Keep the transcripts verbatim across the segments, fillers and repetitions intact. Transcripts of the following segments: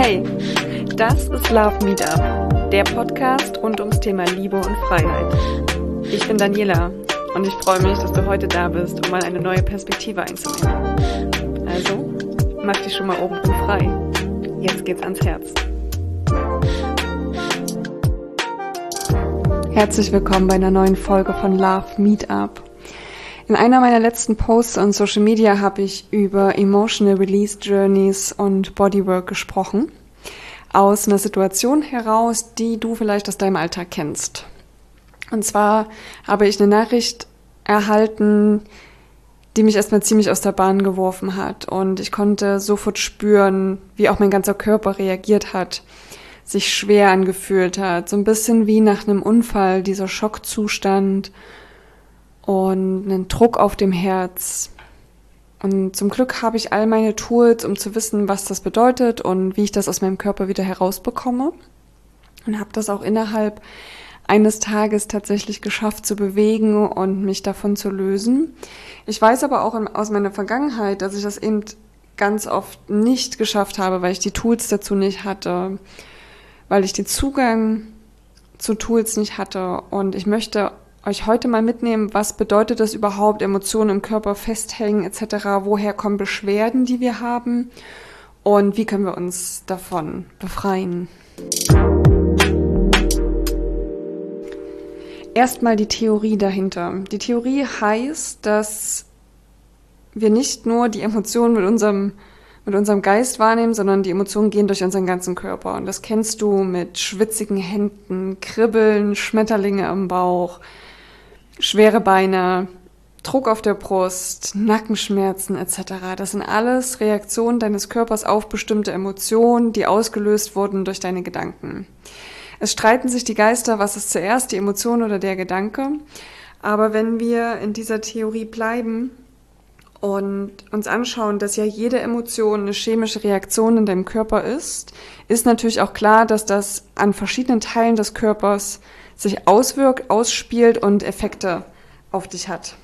Hey, das ist Love Meetup, der Podcast rund ums Thema Liebe und Freiheit. Ich bin Daniela und ich freue mich, dass du heute da bist, um mal eine neue Perspektive einzunehmen. Also, mach dich schon mal oben frei. Jetzt geht's ans Herz. Herzlich willkommen bei einer neuen Folge von Love Meetup. In einer meiner letzten Posts on Social Media habe ich über Emotional Release Journeys und Bodywork gesprochen. Aus einer Situation heraus, die du vielleicht aus deinem Alltag kennst. Und zwar habe ich eine Nachricht erhalten, die mich erstmal ziemlich aus der Bahn geworfen hat. Und ich konnte sofort spüren, wie auch mein ganzer Körper reagiert hat, sich schwer angefühlt hat. So ein bisschen wie nach einem Unfall, dieser Schockzustand und einen Druck auf dem Herz. Und zum Glück habe ich all meine Tools, um zu wissen, was das bedeutet und wie ich das aus meinem Körper wieder herausbekomme. Und habe das auch innerhalb eines Tages tatsächlich geschafft zu bewegen und mich davon zu lösen. Ich weiß aber auch aus meiner Vergangenheit, dass ich das eben ganz oft nicht geschafft habe, weil ich die Tools dazu nicht hatte, weil ich den Zugang zu Tools nicht hatte. Und ich möchte euch heute mal mitnehmen, was bedeutet das überhaupt, Emotionen im Körper festhängen et cetera. Woher kommen Beschwerden, die wir haben und wie können wir uns davon befreien? Erstmal die Theorie dahinter. Die Theorie heißt, dass wir nicht nur die Emotionen mit unserem, mit unserem Geist wahrnehmen, sondern die Emotionen gehen durch unseren ganzen Körper. Und das kennst du mit schwitzigen Händen, Kribbeln, Schmetterlinge im Bauch, schwere Beine, Druck auf der Brust, Nackenschmerzen et cetera. Das sind alles Reaktionen deines Körpers auf bestimmte Emotionen, die ausgelöst wurden durch deine Gedanken. Es streiten sich die Geister, was ist zuerst, die Emotion oder der Gedanke. Aber wenn wir in dieser Theorie bleiben und uns anschauen, dass ja jede Emotion eine chemische Reaktion in deinem Körper ist, ist natürlich auch klar, dass das an verschiedenen Teilen des Körpers sich auswirkt, ausspielt und Effekte auf dich hat.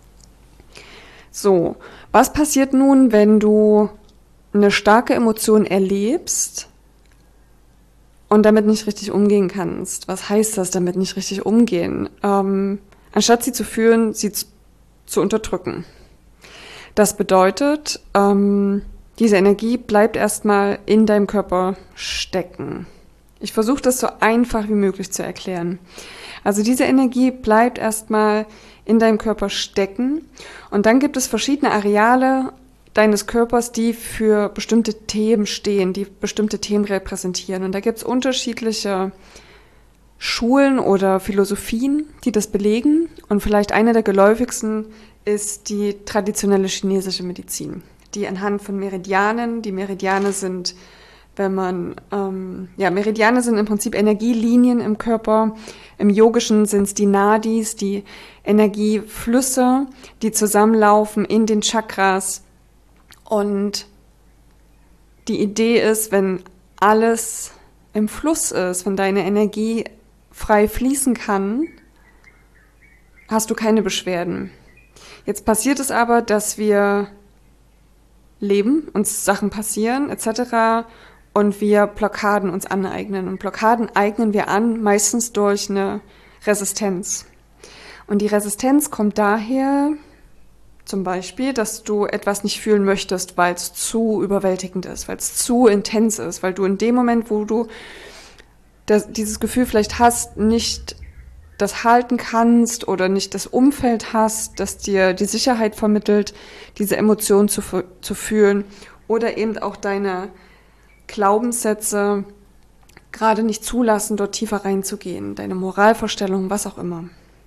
So, was passiert nun, wenn du eine starke Emotion erlebst und damit nicht richtig umgehen kannst? Was heißt das, damit nicht richtig umgehen? Ähm, anstatt sie zu fühlen, sie zu, zu unterdrücken. Das bedeutet, ähm, diese Energie bleibt erstmal in deinem Körper stecken. Ich versuche das so einfach wie möglich zu erklären. Also diese Energie bleibt erstmal in deinem Körper stecken und dann gibt es verschiedene Areale deines Körpers, die für bestimmte Themen stehen, die bestimmte Themen repräsentieren. Und da gibt es unterschiedliche Schulen oder Philosophien, die das belegen. Und vielleicht eine der geläufigsten ist die traditionelle chinesische Medizin, die anhand von Meridianen, die Meridiane sind Wenn man, ähm, ja, Meridiane sind im Prinzip Energielinien im Körper. Im Yogischen sind es die Nadis, die Energieflüsse, die zusammenlaufen in den Chakras. Und die Idee ist, wenn alles im Fluss ist, wenn deine Energie frei fließen kann, hast du keine Beschwerden. Jetzt passiert es aber, dass wir leben, uns Sachen passieren et cetera, und wir Blockaden uns aneignen. Und Blockaden eignen wir an, meistens durch eine Resistenz. Und die Resistenz kommt daher, zum Beispiel, dass du etwas nicht fühlen möchtest, weil es zu überwältigend ist, weil es zu intens ist, weil du in dem Moment, wo du das, dieses Gefühl vielleicht hast, nicht das halten kannst oder nicht das Umfeld hast, das dir die Sicherheit vermittelt, diese Emotionen zu, zu fühlen oder eben auch deine Glaubenssätze gerade nicht zulassen, dort tiefer reinzugehen, deine Moralvorstellungen, was auch immer.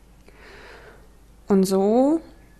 Und so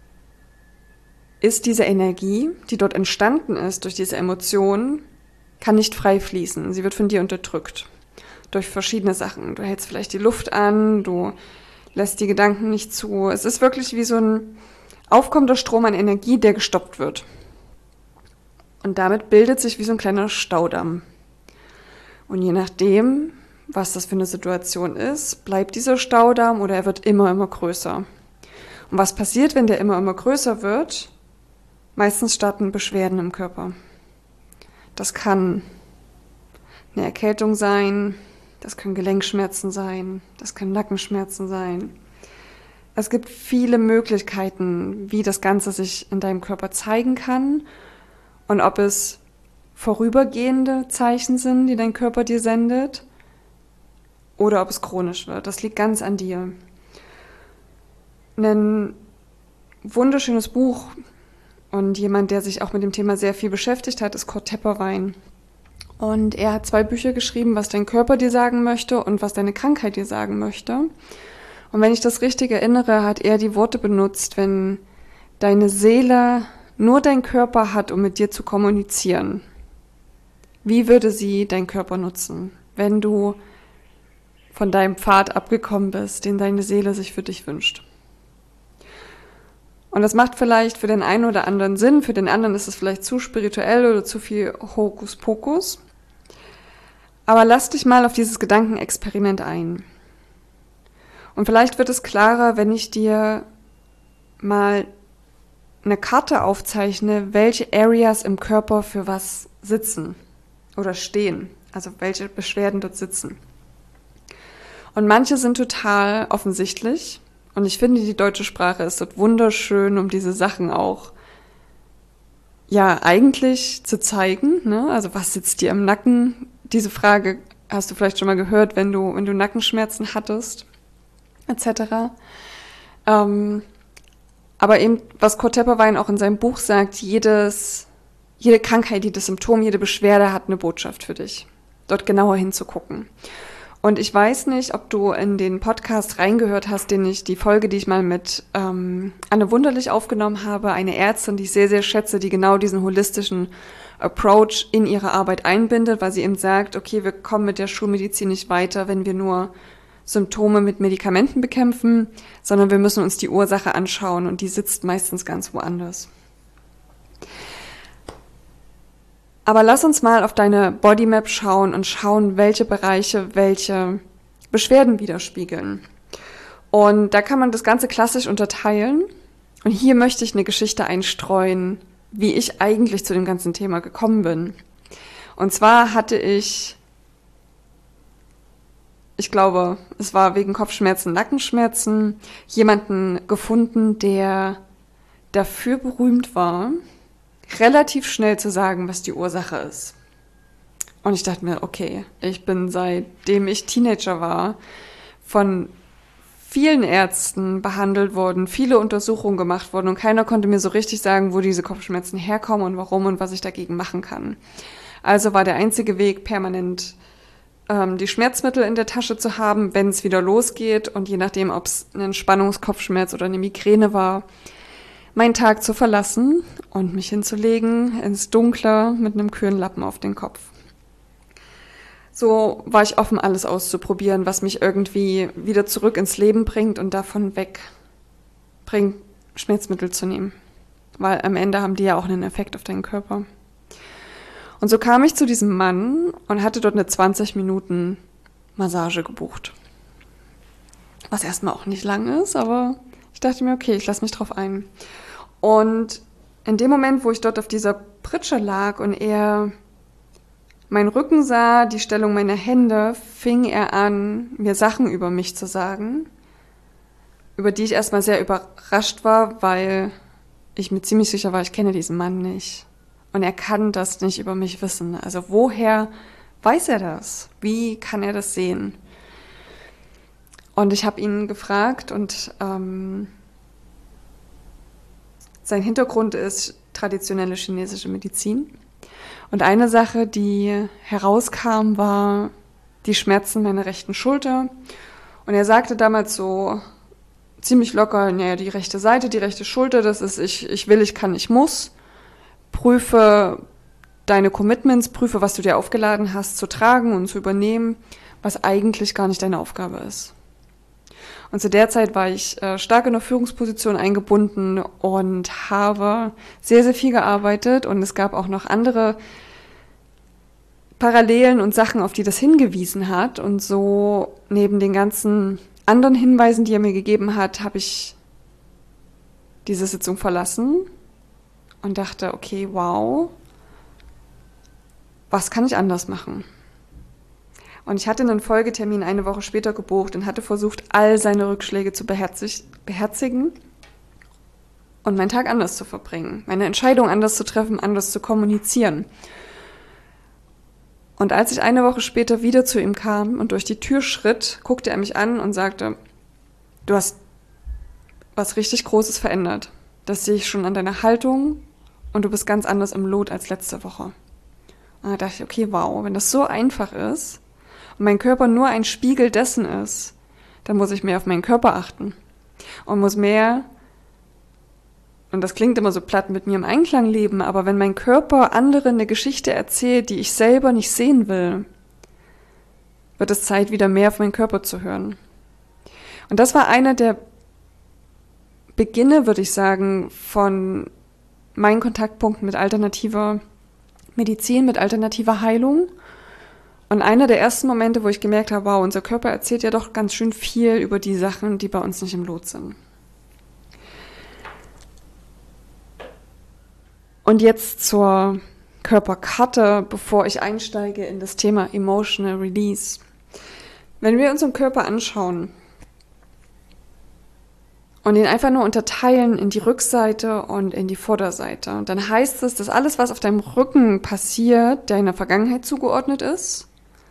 ist diese Energie, die dort entstanden ist durch diese Emotionen, kann nicht frei fließen. Sie wird von dir unterdrückt durch verschiedene Sachen. Du hältst vielleicht die Luft an, du lässt die Gedanken nicht zu. Es ist wirklich wie so ein aufkommender Strom an Energie, der gestoppt wird. Und damit bildet sich wie so ein kleiner Staudamm. Und je nachdem, was das für eine Situation ist, bleibt dieser Staudamm oder er wird immer, immer größer. Und was passiert, wenn der immer, immer größer wird? Meistens starten Beschwerden im Körper. Das kann eine Erkältung sein, das können Gelenkschmerzen sein, das können Nackenschmerzen sein. Es gibt viele Möglichkeiten, wie das Ganze sich in deinem Körper zeigen kann und ob es vorübergehende Zeichen sind, die dein Körper dir sendet, oder ob es chronisch wird. Das liegt ganz an dir. Ein wunderschönes Buch und jemand, der sich auch mit dem Thema sehr viel beschäftigt hat, ist Kurt Tepperwein. Und er hat zwei Bücher geschrieben, was dein Körper dir sagen möchte und was deine Krankheit dir sagen möchte. Und wenn ich das richtig erinnere, hat er die Worte benutzt, wenn deine Seele nur dein Körper hat, um mit dir zu kommunizieren. Wie würde sie dein Körper nutzen, wenn du von deinem Pfad abgekommen bist, den deine Seele sich für dich wünscht? Und das macht vielleicht für den einen oder anderen Sinn, für den anderen ist es vielleicht zu spirituell oder zu viel Hokuspokus. Aber lass dich mal auf dieses Gedankenexperiment ein. Und vielleicht wird es klarer, wenn ich dir mal eine Karte aufzeichne, welche Areas im Körper für was sitzen oder stehen, also welche Beschwerden dort sitzen. Und manche sind total offensichtlich. Und ich finde, die deutsche Sprache ist dort wunderschön, um diese Sachen auch, ja, eigentlich zu zeigen, ne? Also was sitzt dir im Nacken? Diese Frage hast du vielleicht schon mal gehört, wenn du, wenn du Nackenschmerzen hattest, et cetera. Ähm, aber eben, was Kurt Tepperwein auch in seinem Buch sagt, jedes, jede Krankheit, jedes Symptom, jede Beschwerde hat eine Botschaft für dich, dort genauer hinzugucken. Und ich weiß nicht, ob du in den Podcast reingehört hast, den ich, die Folge, die ich mal mit ähm, Anne Wunderlich aufgenommen habe, eine Ärztin, die ich sehr, sehr schätze, die genau diesen holistischen Approach in ihre Arbeit einbindet, weil sie eben sagt, okay, wir kommen mit der Schulmedizin nicht weiter, wenn wir nur Symptome mit Medikamenten bekämpfen, sondern wir müssen uns die Ursache anschauen und die sitzt meistens ganz woanders. Aber lass uns mal auf deine Bodymap schauen und schauen, welche Bereiche welche Beschwerden widerspiegeln. Und da kann man das Ganze klassisch unterteilen. Und hier möchte ich eine Geschichte einstreuen, wie ich eigentlich zu dem ganzen Thema gekommen bin. Und zwar hatte ich, ich glaube, es war wegen Kopfschmerzen, Nackenschmerzen, jemanden gefunden, der dafür berühmt war, relativ schnell zu sagen, was die Ursache ist. Und ich dachte mir, okay, ich bin seitdem ich Teenager war, von vielen Ärzten behandelt worden, viele Untersuchungen gemacht worden und keiner konnte mir so richtig sagen, wo diese Kopfschmerzen herkommen und warum und was ich dagegen machen kann. Also war der einzige Weg, permanent ähm, die Schmerzmittel in der Tasche zu haben, wenn es wieder losgeht und je nachdem, ob es ein Entspannungskopfschmerz oder eine Migräne war, meinen Tag zu verlassen und mich hinzulegen ins Dunkle mit einem kühlen Lappen auf den Kopf. So war ich offen, alles auszuprobieren, was mich irgendwie wieder zurück ins Leben bringt und davon wegbringt, Schmerzmittel zu nehmen. Weil am Ende haben die ja auch einen Effekt auf deinen Körper. Und so kam ich zu diesem Mann und hatte dort eine zwanzig Minuten Massage gebucht. Was erstmal auch nicht lang ist, aber ich dachte mir, okay, ich lasse mich drauf ein. Und in dem Moment, wo ich dort auf dieser Pritsche lag und er meinen Rücken sah, die Stellung meiner Hände, fing er an, mir Sachen über mich zu sagen, über die ich erstmal sehr überrascht war, weil ich mir ziemlich sicher war, ich kenne diesen Mann nicht. Und er kann das nicht über mich wissen. Also woher weiß er das? Wie kann er das sehen? Und ich habe ihn gefragt und ähm, sein Hintergrund ist traditionelle chinesische Medizin. Und eine Sache, die herauskam, war die Schmerzen meiner rechten Schulter. Und er sagte damals so ziemlich locker, naja, die rechte Seite, die rechte Schulter, das ist ich, ich will, ich kann, ich muss. Prüfe deine Commitments, prüfe, was du dir aufgeladen hast, zu tragen und zu übernehmen, was eigentlich gar nicht deine Aufgabe ist. Und zu der Zeit war ich äh, stark in der Führungsposition eingebunden und habe sehr, sehr viel gearbeitet. Und es gab auch noch andere Parallelen und Sachen, auf die das hingewiesen hat. Und so neben den ganzen anderen Hinweisen, die er mir gegeben hat, habe ich diese Sitzung verlassen und dachte, okay, wow, was kann ich anders machen? Und ich hatte einen Folgetermin eine Woche später gebucht und hatte versucht, all seine Rückschläge zu beherzig- beherzigen und meinen Tag anders zu verbringen, meine Entscheidung anders zu treffen, anders zu kommunizieren. Und als ich eine Woche später wieder zu ihm kam und durch die Tür schritt, guckte er mich an und sagte, du hast was richtig Großes verändert. Das sehe ich schon an deiner Haltung und du bist ganz anders im Lot als letzte Woche. Und da dachte ich, okay, wow, wenn das so einfach ist und mein Körper nur ein Spiegel dessen ist, dann muss ich mehr auf meinen Körper achten und muss mehr, und das klingt immer so platt, mit mir im Einklang leben, aber wenn mein Körper anderen eine Geschichte erzählt, die ich selber nicht sehen will, wird es Zeit, wieder mehr auf meinen Körper zu hören. Und das war einer der Beginne, würde ich sagen, von meinen Kontaktpunkten mit alternativer Medizin, mit alternativer Heilung. Und einer der ersten Momente, wo ich gemerkt habe, wow, unser Körper erzählt ja doch ganz schön viel über die Sachen, die bei uns nicht im Lot sind. Und jetzt zur Körperkarte, bevor ich einsteige in das Thema Emotional Release. Wenn wir unseren Körper anschauen und ihn einfach nur unterteilen in die Rückseite und in die Vorderseite, dann heißt es, dass alles, was auf deinem Rücken passiert, deiner Vergangenheit zugeordnet ist.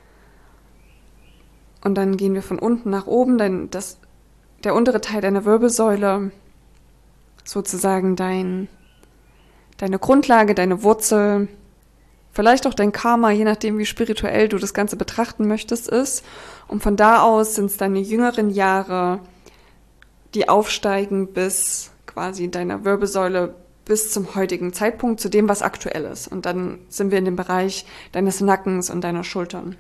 Und dann gehen wir von unten nach oben, dann das, der untere Teil deiner Wirbelsäule, sozusagen dein deine Grundlage, deine Wurzel, vielleicht auch dein Karma, je nachdem, wie spirituell du das Ganze betrachten möchtest, ist. Und von da aus sind es deine jüngeren Jahre, die aufsteigen bis quasi deiner Wirbelsäule bis zum heutigen Zeitpunkt, zu dem, was aktuell ist. Und dann sind wir in dem Bereich deines Nackens und deiner Schultern.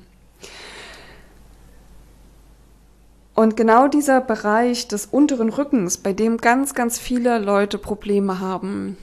Und genau dieser Bereich des unteren Rückens, bei dem ganz, ganz viele Leute Probleme haben.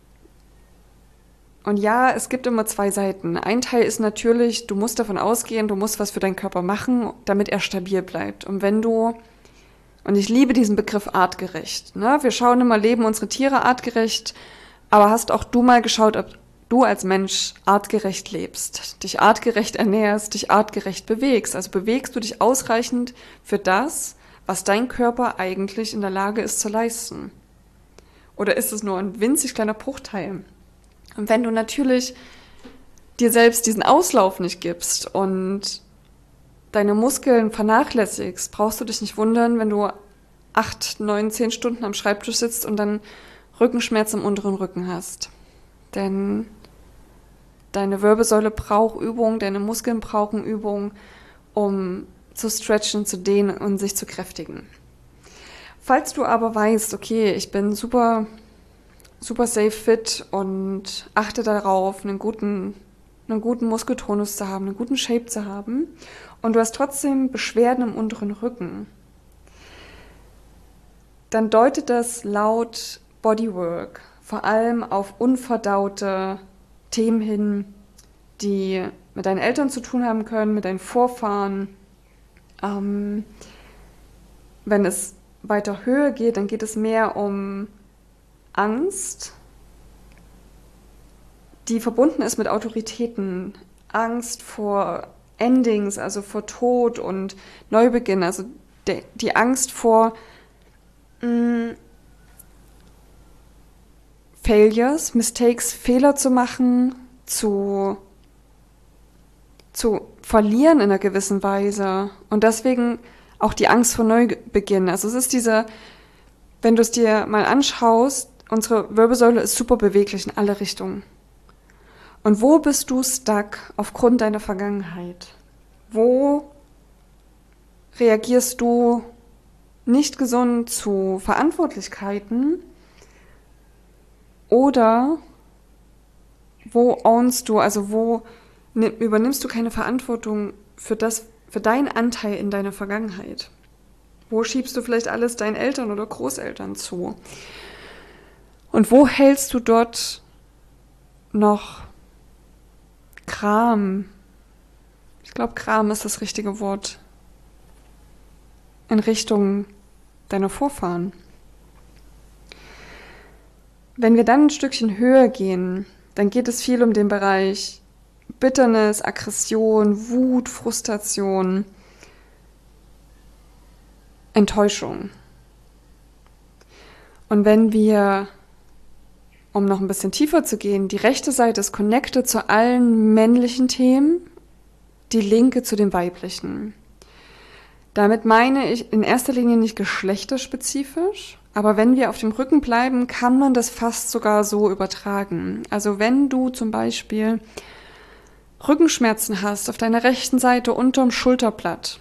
Und ja, es gibt immer zwei Seiten. Ein Teil ist natürlich, du musst davon ausgehen, du musst was für deinen Körper machen, damit er stabil bleibt. Und wenn du, und ich liebe diesen Begriff artgerecht, ne? Wir schauen immer, leben unsere Tiere artgerecht, aber hast auch du mal geschaut, ob du als Mensch artgerecht lebst, dich artgerecht ernährst, dich artgerecht bewegst. Also bewegst du dich ausreichend für das, was dein Körper eigentlich in der Lage ist zu leisten? Oder ist es nur ein winzig kleiner Bruchteil? Und wenn du natürlich dir selbst diesen Auslauf nicht gibst und deine Muskeln vernachlässigst, brauchst du dich nicht wundern, wenn du acht, neun, zehn Stunden am Schreibtisch sitzt und dann Rückenschmerz im unteren Rücken hast. Denn deine Wirbelsäule braucht Übung, deine Muskeln brauchen Übung, um zu stretchen, zu dehnen und sich zu kräftigen. Falls du aber weißt, okay, ich bin super super safe fit und achte darauf, einen guten, einen guten Muskeltonus zu haben, einen guten Shape zu haben und du hast trotzdem Beschwerden im unteren Rücken, dann deutet das laut Bodywork vor allem auf unverdaute Themen hin, die mit deinen Eltern zu tun haben können, mit deinen Vorfahren. Ähm, wenn es weiter höher geht, dann geht es mehr um Angst, die verbunden ist mit Autoritäten, Angst vor Endings, also vor Tod und Neubeginn, also de, die Angst vor mh, Failures, Mistakes, Fehler zu machen, zu, zu verlieren in einer gewissen Weise und deswegen auch die Angst vor Neubeginn. Also es ist diese, wenn du es dir mal anschaust, unsere Wirbelsäule ist super beweglich in alle Richtungen. Und wo bist du stuck aufgrund deiner Vergangenheit? Wo reagierst du nicht gesund zu Verantwortlichkeiten? Oder wo ownst du, also wo übernimmst du keine Verantwortung für das, für deinen Anteil in deiner Vergangenheit? Wo schiebst du vielleicht alles deinen Eltern oder Großeltern zu? Und wo hältst du dort noch Kram? Ich glaube, Kram ist das richtige Wort. In Richtung deiner Vorfahren. Wenn wir dann ein Stückchen höher gehen, dann geht es viel um den Bereich Bitternis, Aggression, Wut, Frustration, Enttäuschung. Und wenn wir, um noch ein bisschen tiefer zu gehen, die rechte Seite ist connected zu allen männlichen Themen, die linke zu den weiblichen. Damit meine ich in erster Linie nicht geschlechterspezifisch, aber wenn wir auf dem Rücken bleiben, kann man das fast sogar so übertragen. Also wenn du zum Beispiel Rückenschmerzen hast auf deiner rechten Seite unterm Schulterblatt,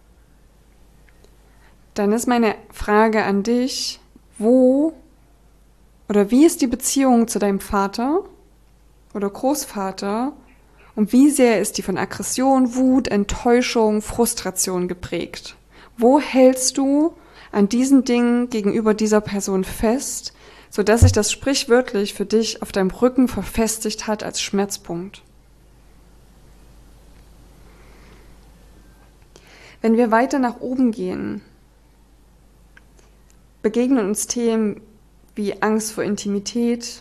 dann ist meine Frage an dich, wo oder wie ist die Beziehung zu deinem Vater oder Großvater und wie sehr ist die von Aggression, Wut, Enttäuschung, Frustration geprägt? Wo hältst du an diesen Dingen gegenüber dieser Person fest, sodass sich das sprichwörtlich für dich auf deinem Rücken verfestigt hat als Schmerzpunkt? Wenn wir weiter nach oben gehen, begegnen uns Themen wie Angst vor Intimität,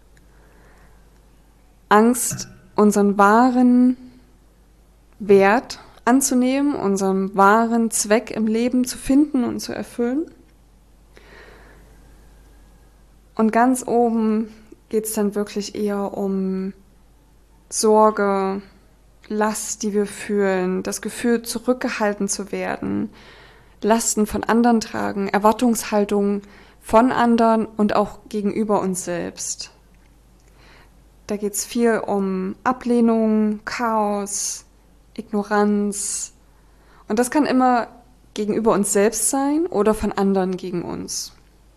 Angst, unseren wahren Wert anzunehmen, unseren wahren Zweck im Leben zu finden und zu erfüllen. Und ganz oben geht es dann wirklich eher um Sorge, Last, die wir fühlen, das Gefühl, zurückgehalten zu werden, Lasten von anderen tragen, Erwartungshaltungen von anderen und auch gegenüber uns selbst. Da geht es viel um Ablehnung, Chaos, Ignoranz. Und das kann immer gegenüber uns selbst sein oder von anderen gegen uns.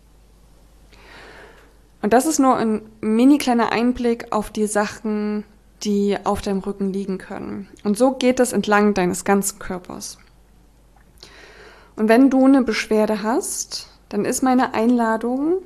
Und das ist nur ein mini kleiner Einblick auf die Sachen, die auf deinem Rücken liegen können. Und so geht es entlang deines ganzen Körpers. Und wenn du eine Beschwerde hast, dann ist meine Einladung,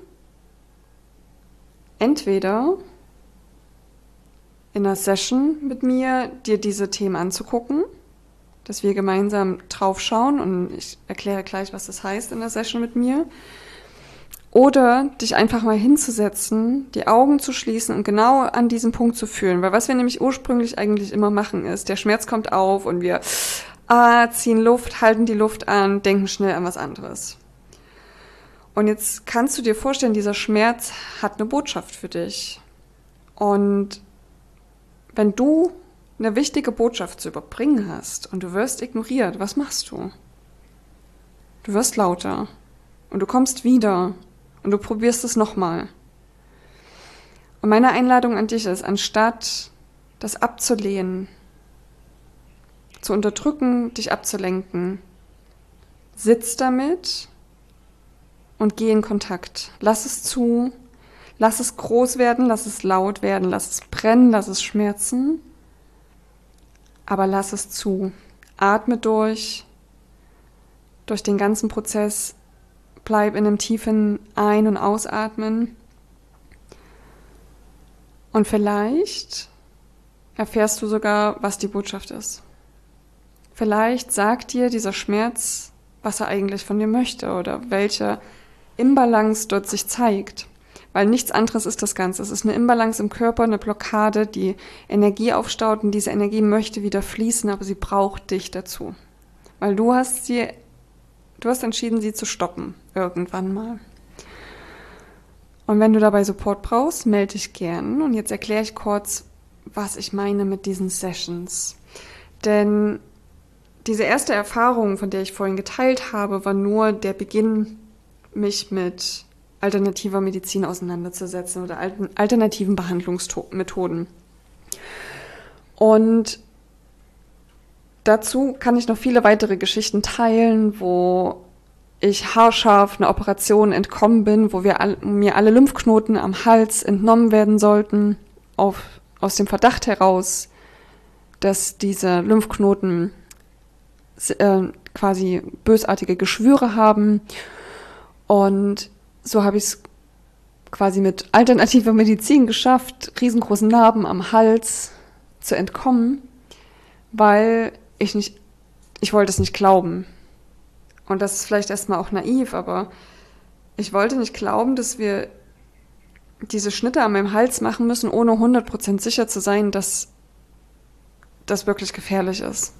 entweder in einer Session mit mir dir diese Themen anzugucken, dass wir gemeinsam draufschauen und ich erkläre gleich, was das heißt in der Session mit mir, oder dich einfach mal hinzusetzen, die Augen zu schließen und genau an diesem Punkt zu fühlen. Weil was wir nämlich ursprünglich eigentlich immer machen ist, der Schmerz kommt auf und wir ah, ziehen Luft, halten die Luft an, denken schnell an was anderes. Und jetzt kannst du dir vorstellen, dieser Schmerz hat eine Botschaft für dich. Und wenn du eine wichtige Botschaft zu überbringen hast und du wirst ignoriert, was machst du? Du wirst lauter und du kommst wieder und du probierst es nochmal. Und meine Einladung an dich ist, anstatt das abzulehnen, zu unterdrücken, dich abzulenken, sitz damit und geh in Kontakt. Lass es zu, lass es groß werden, lass es laut werden, lass es brennen, lass es schmerzen, aber lass es zu. Atme durch, durch den ganzen Prozess, bleib in einem tiefen Ein- und Ausatmen und vielleicht erfährst du sogar, was die Botschaft ist. Vielleicht sagt dir dieser Schmerz, was er eigentlich von dir möchte oder welche Imbalance dort sich zeigt. Weil nichts anderes ist das Ganze. Es ist eine Imbalance im Körper, eine Blockade, die Energie aufstaut und diese Energie möchte wieder fließen, aber sie braucht dich dazu. Weil du hast sie, du hast entschieden, sie zu stoppen, irgendwann mal. Und wenn du dabei Support brauchst, melde dich gern. Und jetzt erkläre ich kurz, was ich meine mit diesen Sessions. Denn diese erste Erfahrung, von der ich vorhin geteilt habe, war nur der Beginn, mich mit alternativer Medizin auseinanderzusetzen oder alternativen Behandlungsmethoden. Und dazu kann ich noch viele weitere Geschichten teilen, wo ich haarscharf einer Operation entkommen bin, wo wir all, mir alle Lymphknoten am Hals entnommen werden sollten, auf, aus dem Verdacht heraus, dass diese Lymphknoten äh, quasi bösartige Geschwüre haben. Und so habe ich es quasi mit alternativer Medizin geschafft, riesengroßen Narben am Hals zu entkommen, weil ich nicht, ich wollte es nicht glauben. Und das ist vielleicht erstmal auch naiv, aber ich wollte nicht glauben, dass wir diese Schnitte an meinem Hals machen müssen, ohne hundert Prozent sicher zu sein, dass das wirklich gefährlich ist.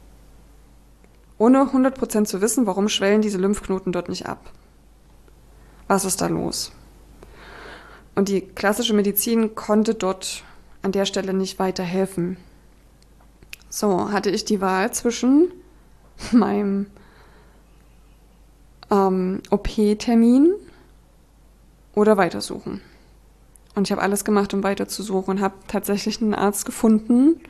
Ohne hundert Prozent zu wissen, warum schwellen diese Lymphknoten dort nicht ab. Was ist da los? Und die klassische Medizin konnte dort an der Stelle nicht weiterhelfen. So, hatte ich die Wahl zwischen meinem ähm, O P-Termin oder weitersuchen. Und ich habe alles gemacht, um weiterzusuchen und habe tatsächlich einen Arzt gefunden,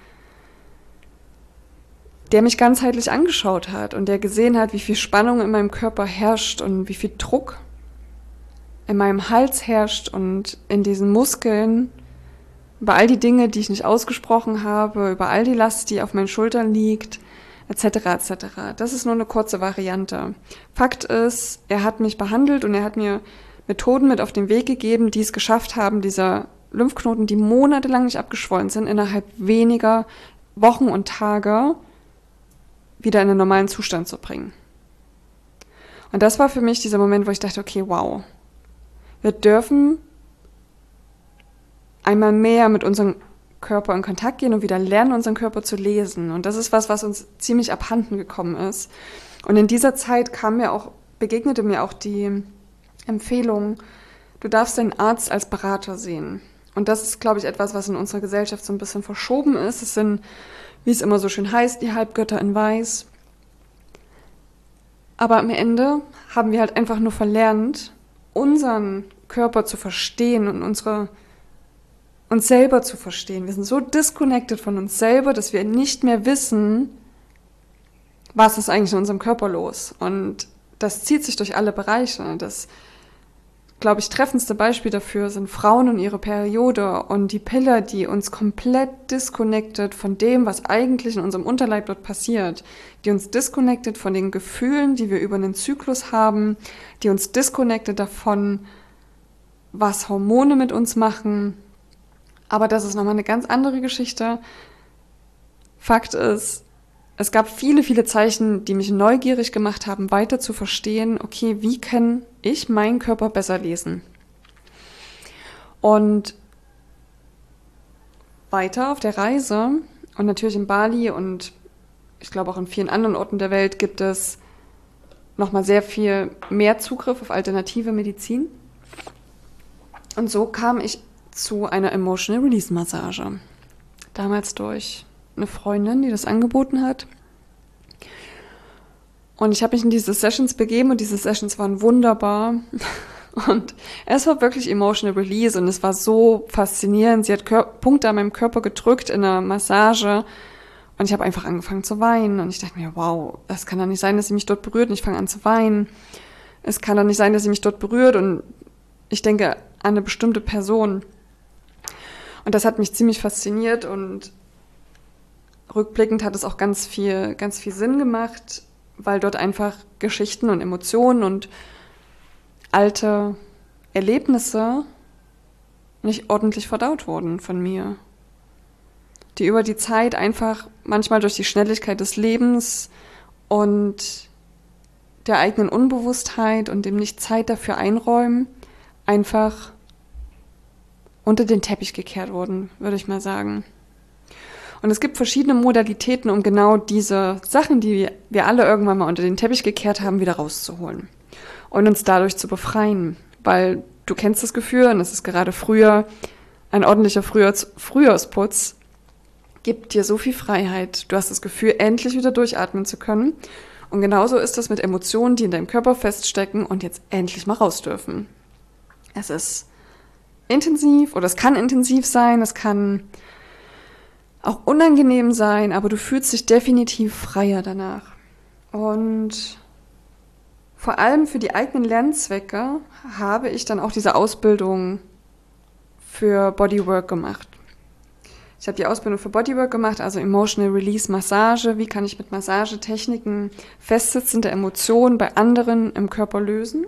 der mich ganzheitlich angeschaut hat und der gesehen hat, wie viel Spannung in meinem Körper herrscht und wie viel Druck in meinem Hals herrscht und in diesen Muskeln, über all die Dinge, die ich nicht ausgesprochen habe, über all die Last, die auf meinen Schultern liegt, et cetera et cetera. Das ist nur eine kurze Variante. Fakt ist, er hat mich behandelt und er hat mir Methoden mit auf den Weg gegeben, die es geschafft haben, diese Lymphknoten, die monatelang nicht abgeschwollen sind, innerhalb weniger Wochen und Tage wieder in einen normalen Zustand zu bringen. Und das war für mich dieser Moment, wo ich dachte, okay, wow, wir dürfen einmal mehr mit unserem Körper in Kontakt gehen und wieder lernen, unseren Körper zu lesen. Und das ist was, was uns ziemlich abhanden gekommen ist. Und in dieser Zeit kam mir auch, begegnete mir auch die Empfehlung, du darfst deinen Arzt als Berater sehen. Und das ist, glaube ich, etwas, was in unserer Gesellschaft so ein bisschen verschoben ist. Es sind, wie es immer so schön heißt, die Halbgötter in Weiß. Aber am Ende haben wir halt einfach nur verlernt, unseren Körper zu verstehen und unsere, uns selber zu verstehen. Wir sind so disconnected von uns selber, dass wir nicht mehr wissen, was ist eigentlich in unserem Körper los. Und das zieht sich durch alle Bereiche. Das, glaube ich, treffendste Beispiel dafür sind Frauen und ihre Periode und die Pille, die uns komplett disconnected von dem, was eigentlich in unserem Unterleib dort passiert, die uns disconnected von den Gefühlen, die wir über einen Zyklus haben, die uns disconnected davon, was Hormone mit uns machen. Aber das ist nochmal eine ganz andere Geschichte. Fakt ist, es gab viele, viele Zeichen, die mich neugierig gemacht haben, weiter zu verstehen, okay, wie kann ich meinen Körper besser lesen? Und weiter auf der Reise und natürlich in Bali und ich glaube auch in vielen anderen Orten der Welt gibt es nochmal sehr viel mehr Zugriff auf alternative Medizin. Und so kam ich zu einer Emotional Release Massage. Damals durch eine Freundin, die das angeboten hat. Und ich habe mich in diese Sessions begeben und diese Sessions waren wunderbar. Und es war wirklich Emotional Release und es war so faszinierend. Sie hat Kör- Punkte an meinem Körper gedrückt in einer Massage und ich habe einfach angefangen zu weinen. Und ich dachte mir, wow, das kann doch nicht sein, dass sie mich dort berührt. Und ich fange an zu weinen. Es kann doch nicht sein, dass sie mich dort berührt und ich denke an eine bestimmte Person. Und das hat mich ziemlich fasziniert und rückblickend hat es auch ganz viel, ganz viel Sinn gemacht, weil dort einfach Geschichten und Emotionen und alte Erlebnisse nicht ordentlich verdaut wurden von mir. Die über die Zeit einfach manchmal durch die Schnelligkeit des Lebens und der eigenen Unbewusstheit und dem nicht Zeit dafür einräumen, einfach unter den Teppich gekehrt wurden, würde ich mal sagen. Und es gibt verschiedene Modalitäten, um genau diese Sachen, die wir alle irgendwann mal unter den Teppich gekehrt haben, wieder rauszuholen und uns dadurch zu befreien. Weil du kennst das Gefühl, und es ist gerade früher, ein ordentlicher Frühjahrs- Frühjahrsputz gibt dir so viel Freiheit. Du hast das Gefühl, endlich wieder durchatmen zu können. Und genauso ist das mit Emotionen, die in deinem Körper feststecken und jetzt endlich mal raus dürfen. Es ist intensiv oder es kann intensiv sein, es kann auch unangenehm sein, aber du fühlst dich definitiv freier danach. Und vor allem für die eigenen Lernzwecke habe ich dann auch diese Ausbildung für Bodywork gemacht. Ich habe die Ausbildung für Bodywork gemacht, also Emotional Release Massage. Wie kann ich mit Massagetechniken festsitzende Emotionen bei anderen im Körper lösen?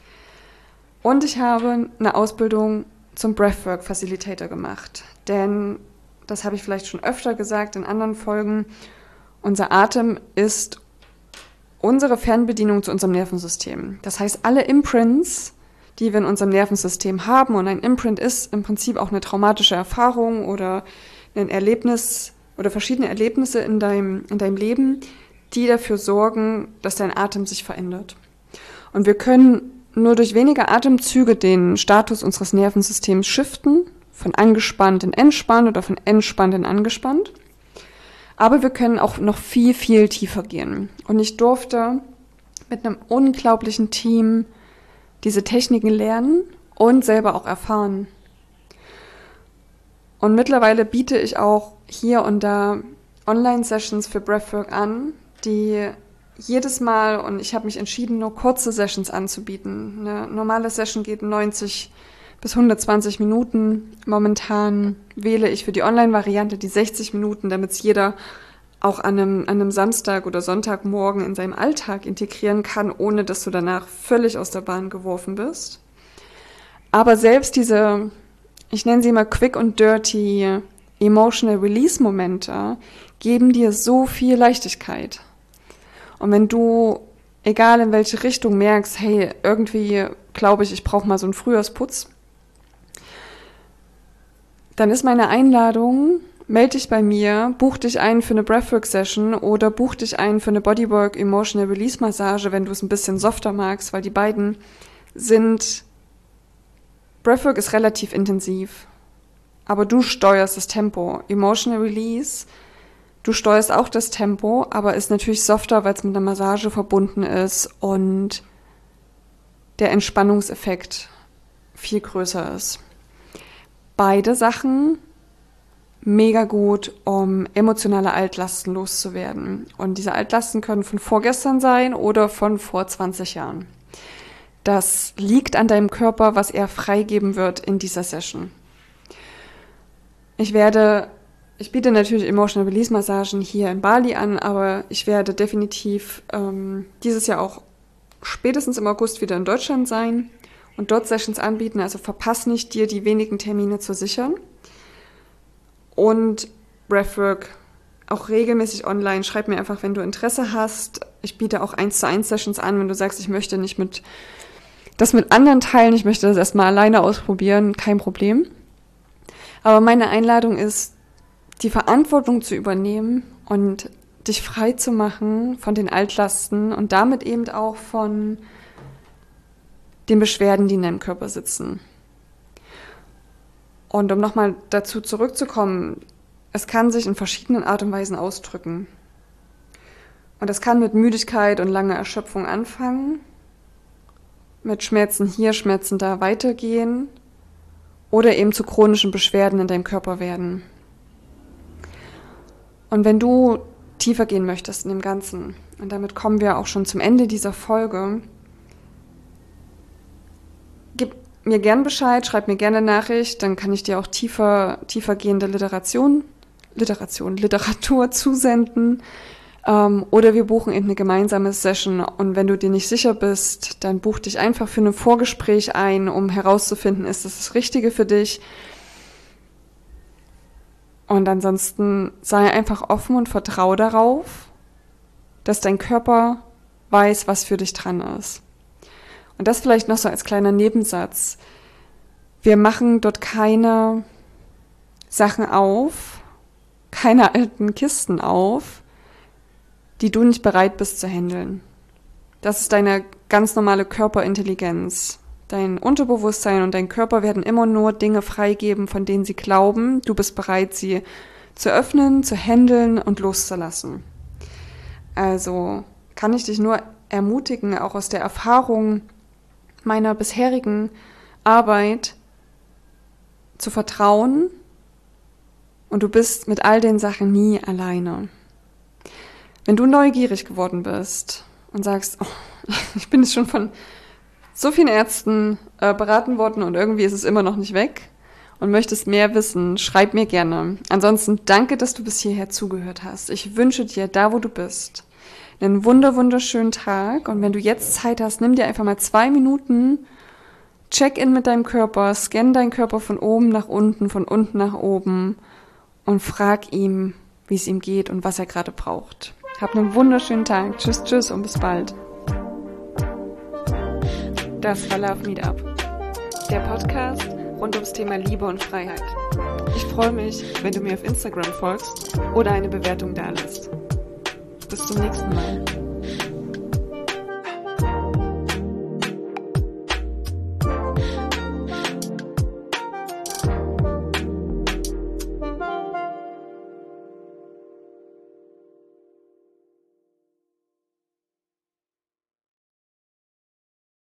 Und ich habe eine Ausbildung zum Breathwork Facilitator gemacht. Denn, das habe ich vielleicht schon öfter gesagt in anderen Folgen, unser Atem ist unsere Fernbedienung zu unserem Nervensystem. Das heißt, alle Imprints, die wir in unserem Nervensystem haben, und ein Imprint ist im Prinzip auch eine traumatische Erfahrung oder ein Erlebnis oder verschiedene Erlebnisse in deinem, in deinem Leben, die dafür sorgen, dass dein Atem sich verändert. Und wir können nur durch wenige Atemzüge den Status unseres Nervensystems shiften, von angespannt in entspannt oder von entspannt in angespannt. Aber wir können auch noch viel, viel tiefer gehen. Und ich durfte mit einem unglaublichen Team diese Techniken lernen und selber auch erfahren. Und mittlerweile biete ich auch hier und da Online-Sessions für Breathwork an, die jedes Mal, und ich habe mich entschieden, nur kurze Sessions anzubieten. Eine normale Session geht neunzig bis hundertzwanzig Minuten. Momentan wähle ich für die Online-Variante die sechzig Minuten, damit es jeder auch an einem, an einem Samstag oder Sonntagmorgen in seinem Alltag integrieren kann, ohne dass du danach völlig aus der Bahn geworfen bist. Aber selbst diese, ich nenne sie mal quick und dirty Emotional Release Momente, geben dir so viel Leichtigkeit. Und wenn du, egal in welche Richtung, merkst, hey, irgendwie glaube ich, ich brauche mal so einen Frühjahrsputz, dann ist meine Einladung, melde dich bei mir, buch dich ein für eine Breathwork-Session oder buch dich ein für eine Bodywork Emotional Release Massage, wenn du es ein bisschen softer magst, weil die beiden sind, Breathwork ist relativ intensiv, aber du steuerst das Tempo. Emotional Release, du steuerst auch das Tempo, aber ist natürlich softer, weil es mit einer Massage verbunden ist und der Entspannungseffekt viel größer ist. Beide Sachen mega gut, um emotionale Altlasten loszuwerden. Und diese Altlasten können von vorgestern sein oder von vor zwanzig Jahren. Das liegt an deinem Körper, was er freigeben wird in dieser Session. Ich werde, ich biete natürlich Emotional Release Massagen hier in Bali an, aber ich werde definitiv ähm, dieses Jahr auch spätestens im August wieder in Deutschland sein und dort Sessions anbieten. Also verpass nicht, dir die wenigen Termine zu sichern. Und Breathwork auch regelmäßig online. Schreib mir einfach, wenn du Interesse hast. Ich biete auch eins zu eins Sessions an, wenn du sagst, ich möchte nicht mit das mit anderen teilen, ich möchte das erstmal alleine ausprobieren, kein Problem. Aber meine Einladung ist, die Verantwortung zu übernehmen und dich frei zu machen von den Altlasten und damit eben auch von den Beschwerden, die in deinem Körper sitzen. Und um nochmal dazu zurückzukommen, es kann sich in verschiedenen Art und Weisen ausdrücken. Und das kann mit Müdigkeit und langer Erschöpfung anfangen, mit Schmerzen hier, Schmerzen da weitergehen oder eben zu chronischen Beschwerden in deinem Körper werden. Und wenn du tiefer gehen möchtest in dem Ganzen, und damit kommen wir auch schon zum Ende dieser Folge, gib mir gern Bescheid, schreib mir gerne eine Nachricht, dann kann ich dir auch tiefer, tiefer gehende Literation, Literation, Literatur zusenden. Ähm, oder wir buchen eben eine gemeinsame Session. Und wenn du dir nicht sicher bist, dann buch dich einfach für ein Vorgespräch ein, um herauszufinden, ist das das Richtige für dich. Und ansonsten sei einfach offen und vertrau darauf, dass dein Körper weiß, was für dich dran ist. Und das vielleicht noch so als kleiner Nebensatz. Wir machen dort keine Sachen auf, keine alten Kisten auf, die du nicht bereit bist zu handeln. Das ist deine ganz normale Körperintelligenz. Dein Unterbewusstsein und dein Körper werden immer nur Dinge freigeben, von denen sie glauben, du bist bereit, sie zu öffnen, zu handeln und loszulassen. Also kann ich dich nur ermutigen, auch aus der Erfahrung meiner bisherigen Arbeit zu vertrauen, und du bist mit all den Sachen nie alleine. Wenn du neugierig geworden bist und sagst, oh, ich bin jetzt schon von so vielen Ärzten äh, beraten worden und irgendwie ist es immer noch nicht weg und möchtest mehr wissen, schreib mir gerne. Ansonsten danke, dass du bis hierher zugehört hast. Ich wünsche dir, da wo du bist, einen wunder, wunderschönen Tag. Und wenn du jetzt Zeit hast, nimm dir einfach mal zwei Minuten, check in mit deinem Körper, scann deinen Körper von oben nach unten, von unten nach oben und frag ihm, wie es ihm geht und was er gerade braucht. Hab einen wunderschönen Tag. Tschüss, tschüss und bis bald. Das war Love Meetup, der Podcast rund ums Thema Liebe und Freiheit. Ich freue mich, wenn du mir auf Instagram folgst oder eine Bewertung dalässt. Bis zum nächsten Mal.